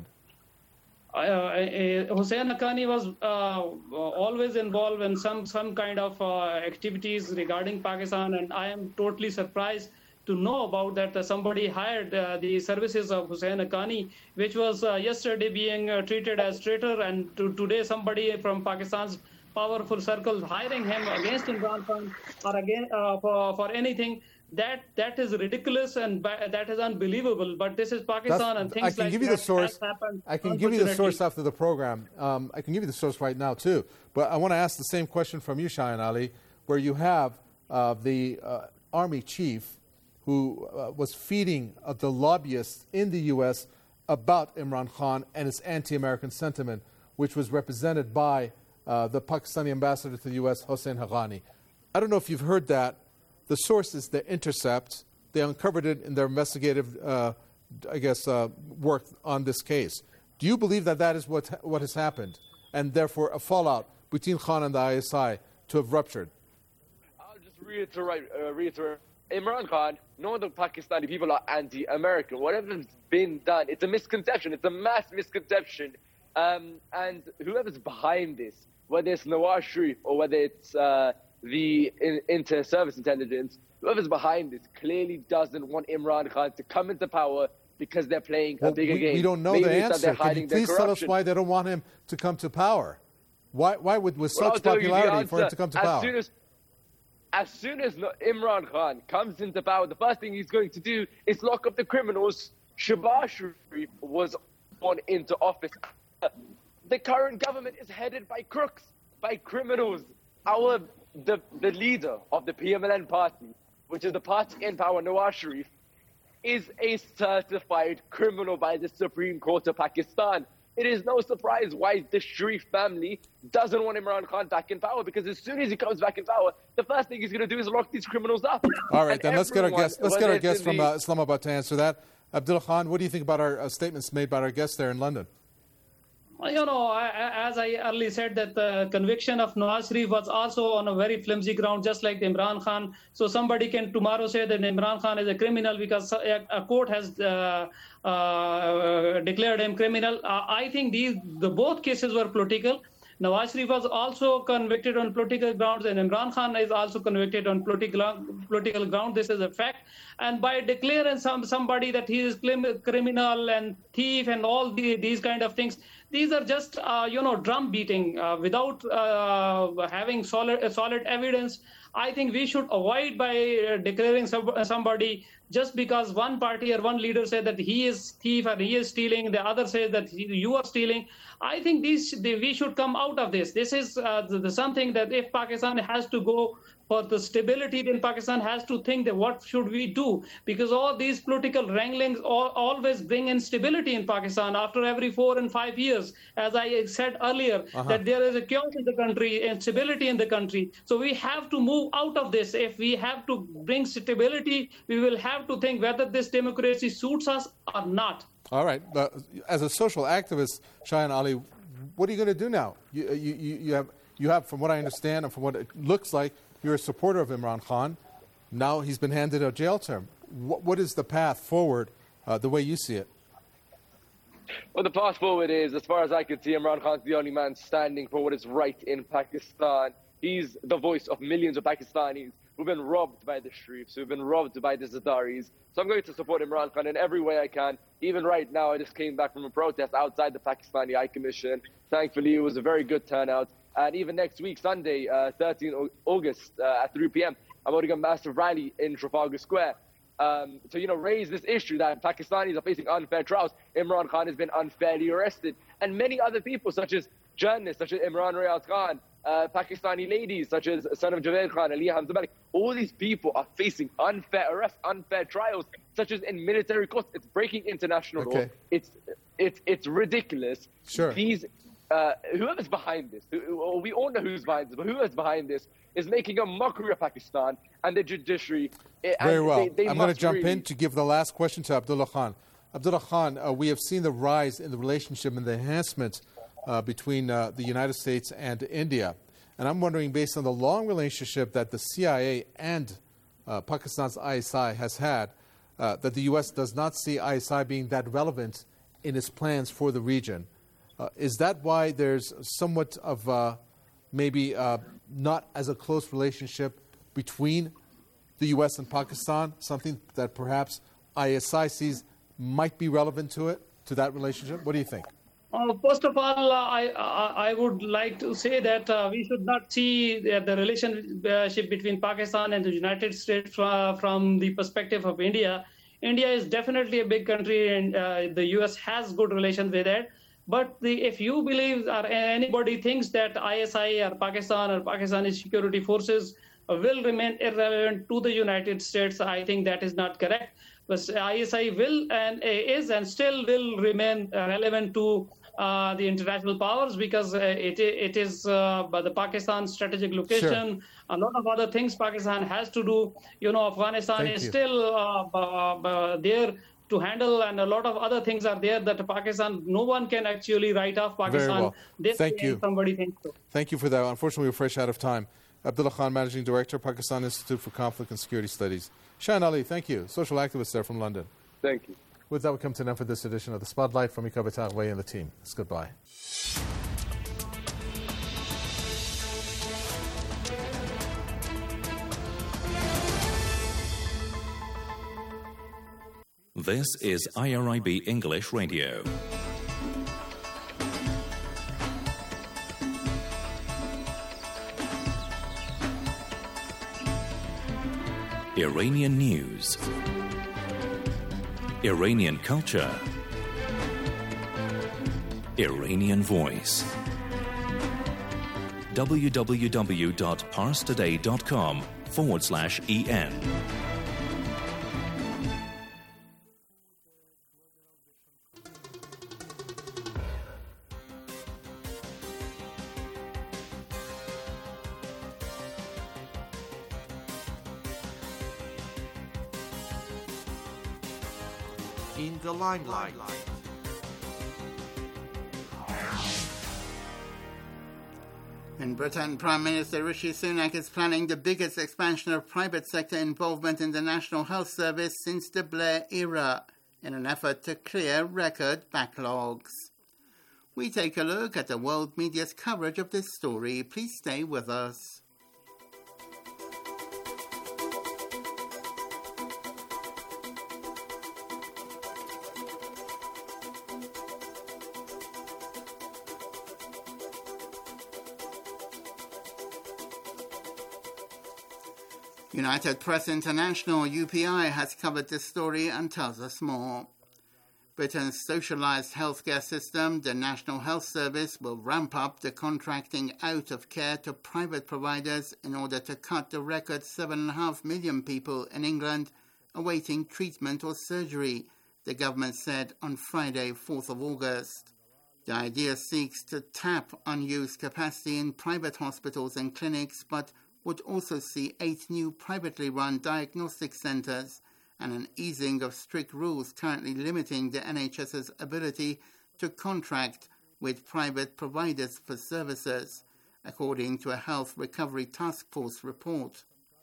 Uh, uh, Hossein Haqqani was uh, always involved in some, some kind of uh, activities regarding Pakistan, and I am totally surprised to know about that uh, somebody hired uh, the services of Hossein Haqqani, which was uh, yesterday being uh, treated as traitor, and to, today somebody from Pakistan's powerful circles hiring him against Imran Khan or again uh, for, for anything. That that is ridiculous and ba- that is unbelievable. But this is Pakistan, That's, and things I can like give you that the source. happened. I can give you the source after the program. Um, I can give you the source right now too. But I want to ask the same question from you, Shayan Ali, where you have uh, the uh, army chief who uh, was feeding uh, the lobbyists in the U S about Imran Khan and his anti-American sentiment, which was represented by uh, the Pakistani ambassador to the U S, Hossein Haqqani. I don't know if you've heard that. The source is The Intercept. They uncovered it in their investigative, uh, I guess, uh, work on this case. Do you believe that that is what what has happened, and therefore a fallout between Khan and the I S I to have ruptured? reiterate, uh, reiterate, Imran Khan, nor the Pakistani people are anti-American. Whatever's been done, it's a misconception. It's a mass misconception. Um, and whoever's behind this, whether it's Nawaz Sharif or whether it's uh, the in, inter-service intelligence, whoever's behind this clearly doesn't want Imran Khan to come into power because they're playing well, a bigger we, game. We don't know Maybe the answer. Can you please tell us why they don't want him to come to power? Why, why would, with well, such popularity, for him to come to as power? Soon as, as soon as Imran Khan comes into power, the first thing he's going to do is lock up the criminals. Shehbaz Sharif was born into office. The current government is headed by crooks, by criminals. Our the, the leader of the P M L N party, which is the party in power, Nawaz Sharif, is a certified criminal by the Supreme Court of Pakistan. It is no surprise why the Sharif family doesn't want Imran Khan back in power, because as soon as he comes back in power, the first thing he's going to do is lock these criminals up. All right, and then let's get our guest. Let's get our guest from the, uh, Islamabad to answer that. Abdullah Khan, what do you think about our uh, statements made by our guests there in London? You know, I, as I earlier said, that the conviction of Nawaz Sharif was also on a very flimsy ground, just like Imran Khan. So somebody can tomorrow say that Imran Khan is a criminal because a, a court has uh, uh, declared him criminal. Uh, I think these the both cases were political. Nawaz Sharif was also convicted on political grounds, and Imran Khan is also convicted on political political ground. This is a fact. And by declaring some somebody that he is criminal and thief and all the, these kind of things, these are just uh, you know drum beating uh, without uh, having solid solid evidence. I think we should avoid by uh, declaring some, somebody just because one party or one leader said that he is thief or he is stealing, the other says that he, you are stealing. I think these they, we should come out of this. This is uh, the, the something that if Pakistan has to go for the stability, then Pakistan has to think that what should we do? Because all these political wranglings all, always bring instability in Pakistan after every four and five years. As I said earlier, uh-huh. that there is a chaos in the country, instability in the country. So we have to move out of this. If we have to bring stability, we will have to think whether this democracy suits us or not. All right. Uh, as a social activist, Shayan Ali, what are you going to do now? You, you, you, have, you have, from what I understand and from what it looks like, you're a supporter of Imran Khan. Now he's been handed a jail term. What, what is the path forward, uh, the way you see it? Well, the path forward is, as far as I can see, Imran Khan's the only man standing for what is right in Pakistan. He's the voice of millions of Pakistanis who've been robbed by the Sharifs, who've been robbed by the Zardaris. So I'm going to support Imran Khan in every way I can. Even right now, I just came back from a protest outside the Pakistani High Commission. Thankfully, it was a very good turnout. And even next week, Sunday, uh, thirteenth of August, uh, at three p.m., I'm holding a massive rally in Trafalgar Square um, to, you know, raise this issue that Pakistanis are facing unfair trials. Imran Khan has been unfairly arrested. And many other people, such as journalists, such as Imran Rayaz Khan, uh, Pakistani ladies, such as son of Javed Khan, Ali Hamza Malik, all these people are facing unfair arrests, unfair trials, such as in military courts. It's breaking international okay. law. It's, it's, it's ridiculous. Sure. These... Uh, whoever's behind this, who, we all know who's behind this, but whoever's behind this is making a mockery of Pakistan and the judiciary. Very well. They, they I'm going to jump really... in to give the last question to Abdullah Khan. Abdullah Khan, uh, we have seen the rise in the relationship and the enhancement uh, between uh, the United States and India. And I'm wondering, based on the long relationship that the C I A and uh, Pakistan's I S I has had, uh, that the U S does not see I S I being that relevant in its plans for the region. Uh, is that why there's somewhat of uh, maybe uh, not as a close relationship between the U S and Pakistan, something that perhaps I S I sees might be relevant to it, to that relationship? What do you think? Uh, first of all, uh, I, I I would like to say that uh, we should not see the, the relationship between Pakistan and the United States uh, from the perspective of India. India is definitely a big country, and uh, the U S has good relations with it. But the, if you believe or anybody thinks that I S I or Pakistan or Pakistani security forces will remain irrelevant to the United States, I think that is not correct. But I S I will and is and still will remain relevant to uh, the international powers because uh, it it is uh, by the Pakistan strategic location. Sure. A lot of other things Pakistan has to do. You know, Afghanistan Thank is you. still uh, uh, there to handle, and a lot of other things are there that Pakistan, no one can actually write off Pakistan. Very well. This Thank you. Somebody thinks so. Thank you for that. Unfortunately, we're fresh out of time. Abdullah Khan, Managing Director, Pakistan Institute for Conflict and Security Studies. Shahan Ali, thank you. Social activist there from London. Thank you. With that, we come to an end for this edition of The Spotlight. From Ika Batagway and the team, it's goodbye. This is I R I B English Radio. Iranian news, Iranian culture, Iranian voice. www.parstoday.com forward slash EN. In the limelight. In Britain, Prime Minister Rishi Sunak is planning the biggest expansion of private sector involvement in the National Health Service since the Blair era, in an effort to clear record backlogs. We take a look at the world media's coverage of this story. Please stay with us. United Press International, U P I, has covered this story and tells us more. Britain's socialised healthcare system, the National Health Service, will ramp up the contracting out of care to private providers in order to cut the record seven point five million people in England awaiting treatment or surgery, the government said on Friday, fourth of August. The idea seeks to tap unused capacity in private hospitals and clinics, but would also see eight new privately run diagnostic centres and an easing of strict rules currently limiting the N H S's ability to contract with private providers for services, according to a Health Recovery Task Force report.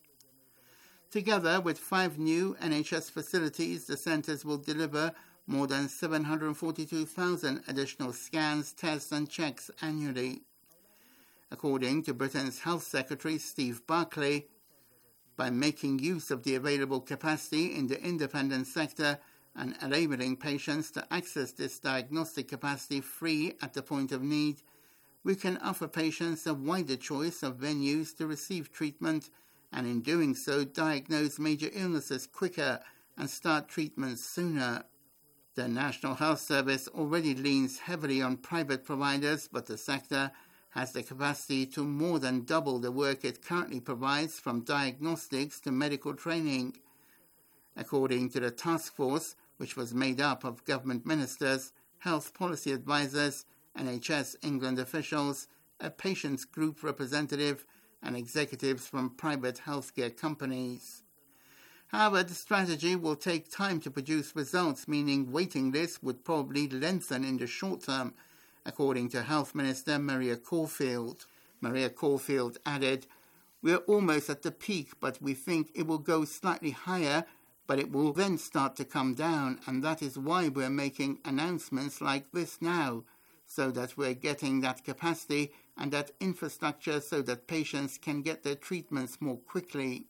Together with five new N H S facilities, the centres will deliver more than seven hundred forty-two thousand additional scans, tests and checks annually. According to Britain's Health Secretary Steve Barclay, by making use of the available capacity in the independent sector and enabling patients to access this diagnostic capacity free at the point of need, we can offer patients a wider choice of venues to receive treatment and in doing so diagnose major illnesses quicker and start treatment sooner. The National Health Service already leans heavily on private providers, but the sector has the capacity to more than double the work it currently provides, from diagnostics to medical training. According to the task force, which was made up of government ministers, health policy advisors, N H S England officials, a patients group representative, and executives from private healthcare companies. However, the strategy will take time to produce results, meaning waiting lists would probably lengthen in the short term, according to Health Minister Maria Caulfield. Maria Caulfield added, "We're almost at the peak, but we think it will go slightly higher, but it will then start to come down, and that is why we're making announcements like this now, so that we're getting that capacity and that infrastructure so that patients can get their treatments more quickly."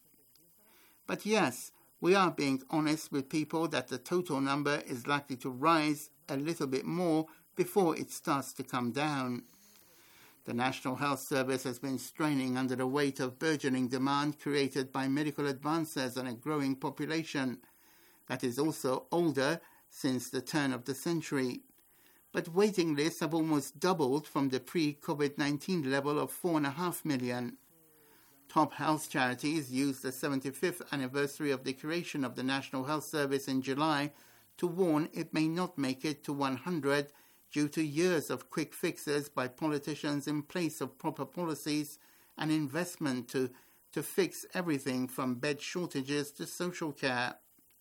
But yes, we are being honest with people that the total number is likely to rise a little bit more before it starts to come down. The National Health Service has been straining under the weight of burgeoning demand created by medical advances and a growing population that is also older since the turn of the century. But waiting lists have almost doubled from the pre-COVID nineteen level of four point five million. Top health charities used the seventy-fifth anniversary of the creation of the National Health Service in July to warn it may not make it to one hundred due to years of quick fixes by politicians in place of proper policies and investment to, to fix everything from bed shortages to social care.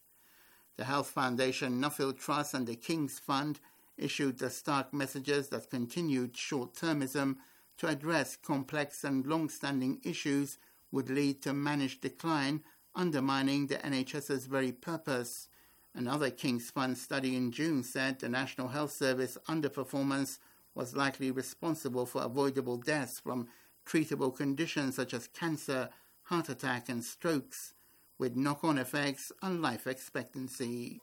The Health Foundation, Nuffield Trust and the King's Fund issued the stark messages that continued short-termism to address complex and long-standing issues would lead to managed decline, undermining the N H S's very purpose. Another King's Fund study in June said the National Health Service underperformance was likely responsible for avoidable deaths from treatable conditions such as cancer, heart attack and strokes, with knock-on effects on life expectancy.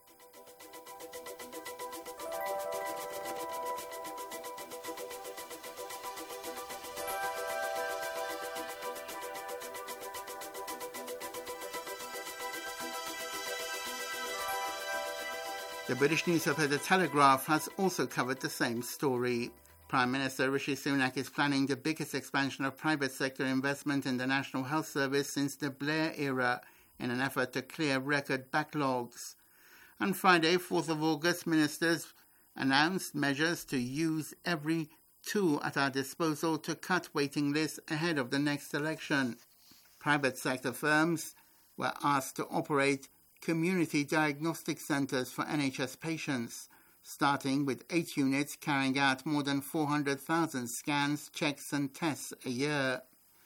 The British newspaper The Telegraph has also covered the same story. Prime Minister Rishi Sunak is planning the biggest expansion of private sector investment in the National Health Service since the Blair era in an effort to clear record backlogs. On Friday, fourth of August, ministers announced measures to use every tool at our disposal to cut waiting lists ahead of the next election. Private sector firms were asked to operate community diagnostic centres for N H S patients, starting with eight units carrying out more than four hundred thousand scans, checks and tests a year.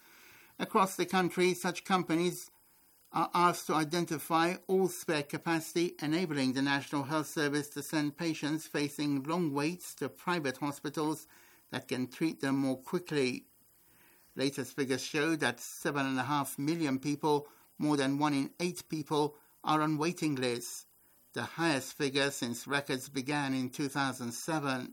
Across the country, such companies are asked to identify all spare capacity, enabling the National Health Service to send patients facing long waits to private hospitals that can treat them more quickly. Latest figures show that seven point five million people, more than one in eight people, are on waiting lists, the highest figure since records began in two thousand seven.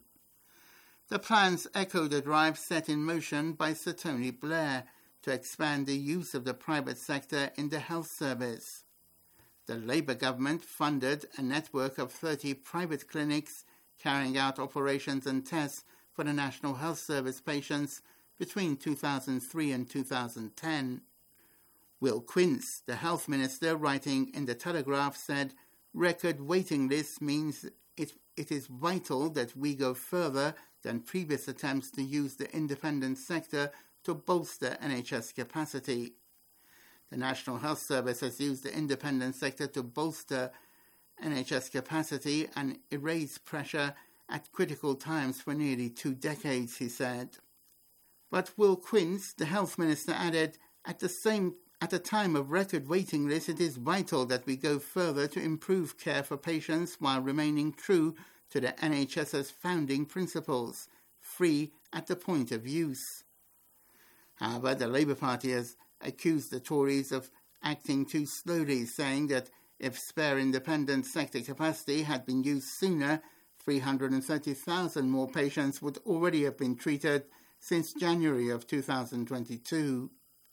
The plans echo the drive set in motion by Sir Tony Blair to expand the use of the private sector in the health service. The Labour government funded a network of thirty private clinics carrying out operations and tests for the National Health Service patients between two thousand three and two thousand ten. Will Quince, the health minister, writing in The Telegraph, said, "Record waiting lists means it, it is vital that we go further than previous attempts to use the independent sector to bolster N H S capacity." The National Health Service has used the independent sector to bolster N H S capacity and erase pressure at critical times for nearly two decades, he said. But Will Quince, the health minister, added, at the same At a time of record waiting lists, it is vital that we go further to improve care for patients while remaining true to the N H S's founding principles, free at the point of use. However, the Labour Party has accused the Tories of acting too slowly, saying that if spare independent sector capacity had been used sooner, three hundred thirty thousand more patients would already have been treated since January of two thousand twenty-two.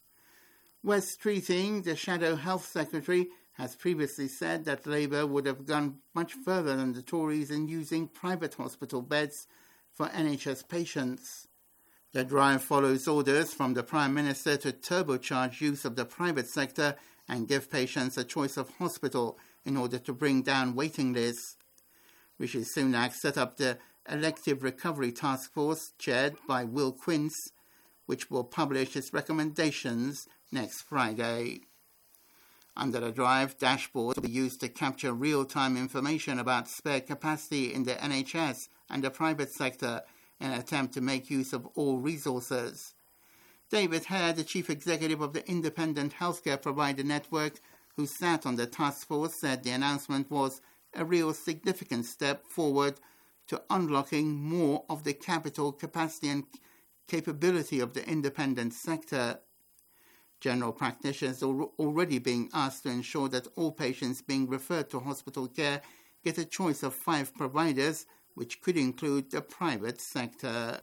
Wes Streeting, the Shadow Health Secretary, has previously said that Labour would have gone much further than the Tories in using private hospital beds for N H S patients. The drive follows orders from the Prime Minister to turbocharge use of the private sector and give patients a choice of hospital in order to bring down waiting lists. Rishi Sunak set up the Elective Recovery Task Force, chaired by Will Quince, which will publish its recommendations next Friday. Under the drive, dashboards will be used to capture real-time information about spare capacity in the N H S and the private sector in an attempt to make use of all resources. David Hare, the chief executive of the Independent Healthcare Provider Network, who sat on the task force, said the announcement was a real significant step forward to unlocking more of the capital, capacity and capability of the independent sector. General practitioners are already being asked to ensure that all patients being referred to hospital care get a choice of five providers, which could include the private sector.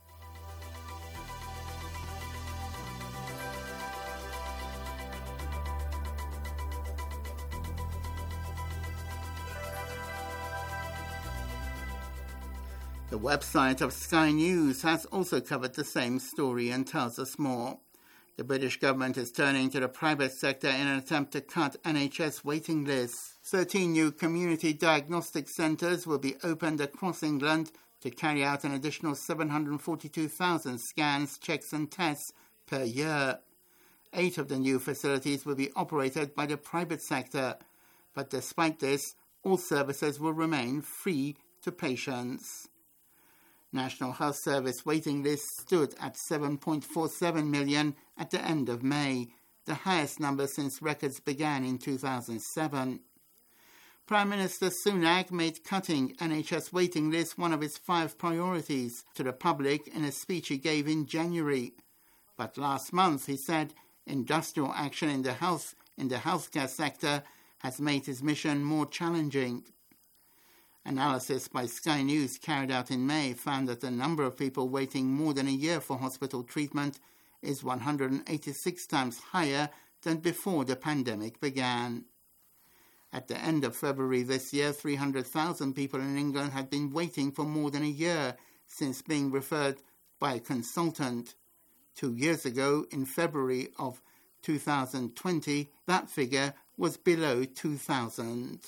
The website of Sky News has also covered the same story and tells us more. The British government is turning to the private sector in an attempt to cut N H S waiting lists. thirteen new community diagnostic centres will be opened across England to carry out an additional seven hundred forty-two thousand scans, checks and tests per year. Eight of the new facilities will be operated by the private sector, but despite this, all services will remain free to patients. National Health Service waiting lists stood at seven point four seven million at the end of May, the highest number since records began in two thousand seven. Prime Minister Sunak made cutting N H S waiting lists one of his five priorities to the public in a speech he gave in January. But last month he said industrial action in the health in the healthcare sector has made his mission more challenging. Analysis by Sky News carried out in May found that the number of people waiting more than a year for hospital treatment is one hundred eighty-six times higher than before the pandemic began. At the end of February this year, three hundred thousand people in England had been waiting for more than a year since being referred by a consultant. Two years ago, in February of two thousand twenty, that figure was below two thousand.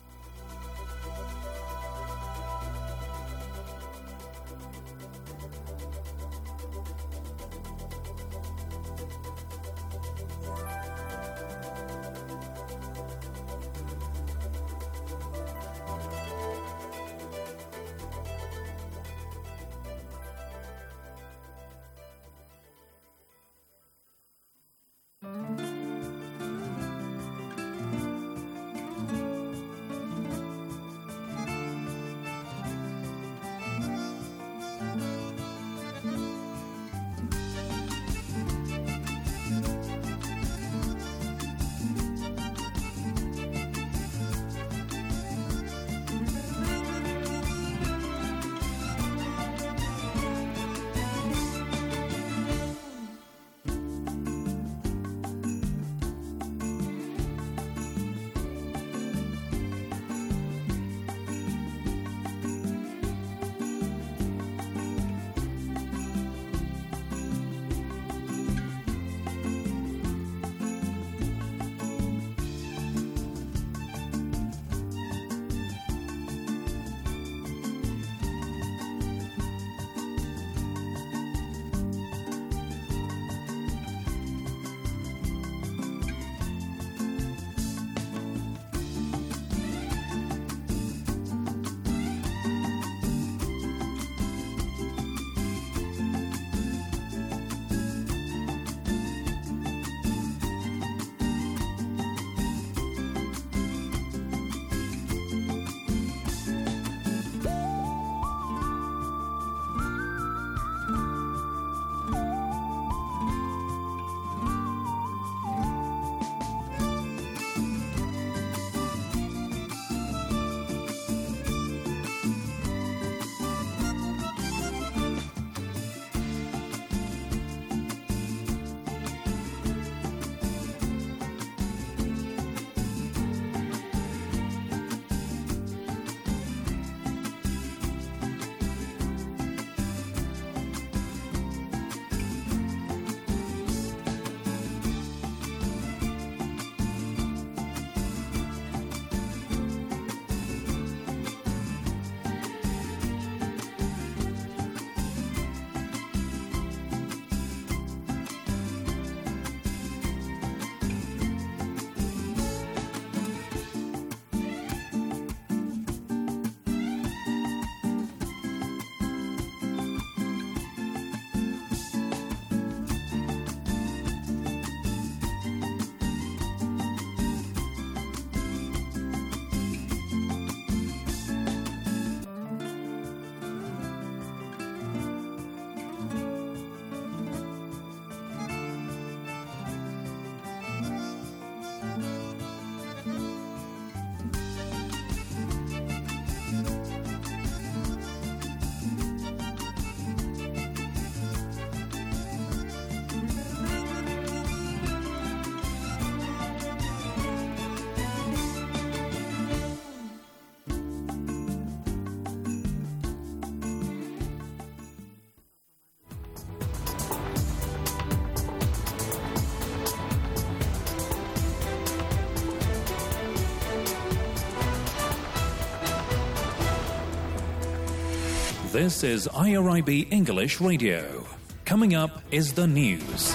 This is I R I B English Radio. Coming up is the news.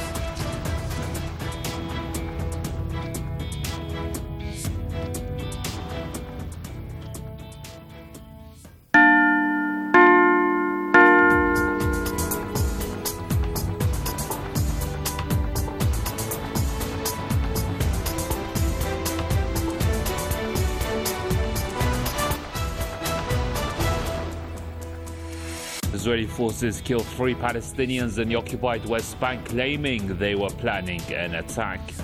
Israeli forces killed three Palestinians in the occupied West Bank, claiming they were planning an attack.